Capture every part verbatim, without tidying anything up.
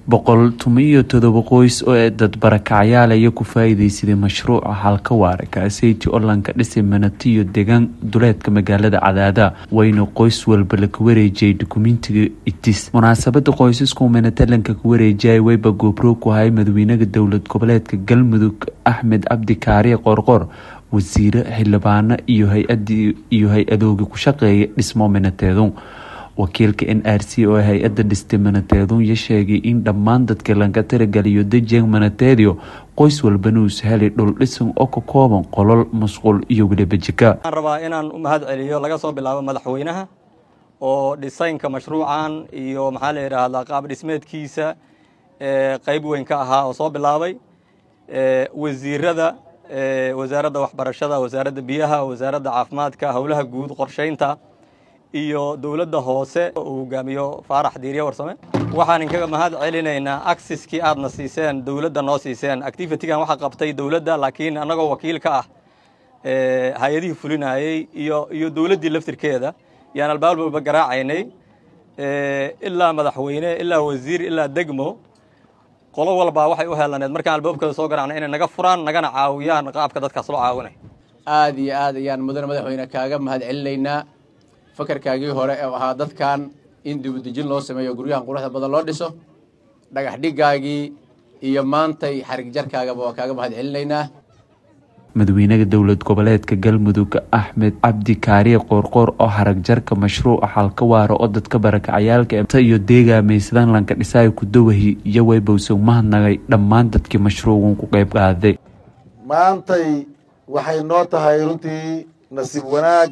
boqol tumiyo todoba qoys oo dad barakacyaal ay ku faa'iideysadeen mashruuca halka waara kaasaytii Orlanka dhisay manatiyo deegaan duleedka magaalada Cadaada wayna qoys walba la ku wareejiyay dukumentiga itis munaasabada qoysasku manatalanka ku wareejiyay wayba goobro ku hay madaxweynaha dawlad goboleedka Galmudug Axmed Cabdi Kaariye Qorqor wasiir xildhibaan iyo hay'adii iyo hay'adooga ku shaqeeyay dhismo manateedo wakiilka N R C oo hay'adda dhistay manateedo ya sheegay in dhammaan dadka laga tiragaliyo dejin manateedo qoys walba uu sahalay dhul dhisan oo ka kooban qolol masquul iyo waliba jika aan rabaa inaan u mahad celiyo laga soo bilaabo madaxweynaha oo designka mashruucan iyo maxaa la yiraahdaa qaab dhismeedkiisa ee qayb weyn ka ahaa oo soo bilaabay ee wasiirada ee wasaaradda waxbarashada wasaaradda biyaha wasaaradda caafimaadka hawlaha guud qorsheynta iyo dawladda hoose oo hogaamiyo Faarax Diiriye Warsame waxaan inkaga mahad celinaynaa accesskii aadna siiseen dawladda noo siiseen activity-gan waxa qabtay dawladda laakiin anagoo wakiil ka ah ee hay'adihii fulinayay iyo iyo dawladdii laftirkeeda yaan albaab walba garaacaynay ee ilaa madaxweyne ilaa wasiir ilaa degmo qolo walba waxay u heelaneed markaan albaabkooda soo garaacnay inay naga furaan nagana caawiyaan qaabka dadkaas loo caawinay aad iyo aad ayaan mudan madaxweyne kaaga mahad celinaynaa fakarkaagii hore ee ahaa dadkan in dib u dejin loo sameeyo guryahan quruxda badan loo dhiso dhagax dhigaagii iyo maantay xarig jarkaaga waa kaaga mahad celinaynaa madaxweynaha dawlad goboleedka Galmudug Axmed Cabdi Kaariye Qorqor oo xarag jarka mashruuca halka waara oo dadka barakacayaalka inta iyo deegaamaysan lanka dhisay ku dawahi iyo waybowsan mahnagay dhammaan dadkii mashruucan ku qayb qaaday maantay waxay noo tahay runtii nasiib wanaag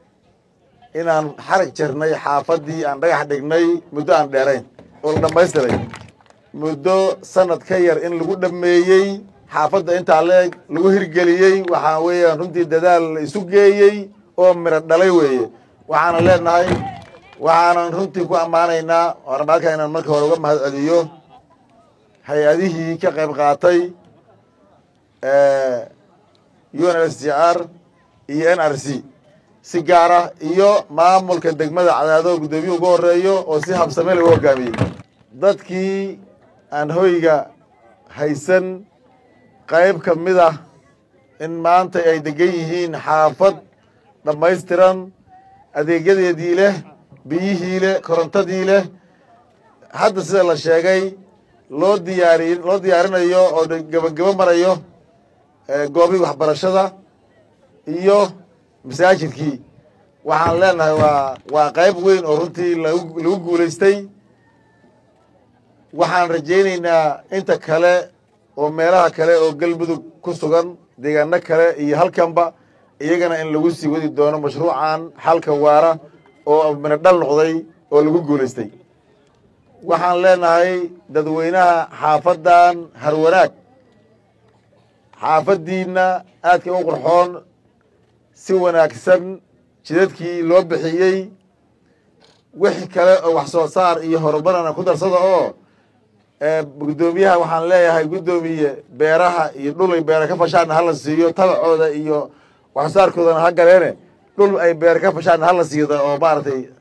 inaan xarag jarnay xaafadii aan dhagax dhignay muddo aan dheerayn oo la dhamaystiray muddo sanad ka yar in lagu dhameeyay xaafadda inta leeg lagu hirgeliyay waxa weeyaan runtii dadaal la isu geeyay oo miro dhalay weeye waxaan leenahay waxaan runtii ku amaanaynaa hormarka inaan marka hore uga mahad celiyo hay'adihii ka qayb qaatay ee U N H C R iyo N R C si gaar ah iyo maamulka degmada Cadaado gudoomiye ugu horeeyo oo si habsame leh u hogaamiyay dadkii aan hoyga haysan qayb ka mid ah in maanta ay degan yihiin xaafad dhamaystiran adeegyadeedii leh biyihii leh korontadii leh hadda sida la sheegay loo diyaariyo loo diyaarinayo oo gabagabo marayo goobii waxbarashada iyo masaajidkii waxaan leenahay waa waa qayb weyn oo runtii lagu lagu guuleystay waxaan rajaynaynaa inta kale oo meelaha kale oo Galmudug ku sugan deegaano kale iyo halkanba iyagana in lagu sii wadi doono mashruucan halka waara oo mana dhal noqday oo lagu guuleystay waxaan leenahay dadweynaha xaafadan harwanaag xaafadiina aadka u qurxoon si wanaagsan jidadkii loo bixiyay wixii kale oo wax soo saar iyo horumarna ku darsada oo gudoomiyaha waxaan leeyahay gudoomiye beeraha iyo dhul ay beer ka fashaan hal siiyo tabacooda iyo wax saarkoodana ha galeene dhul ay beer ka fashaan hal siiyo oo maartay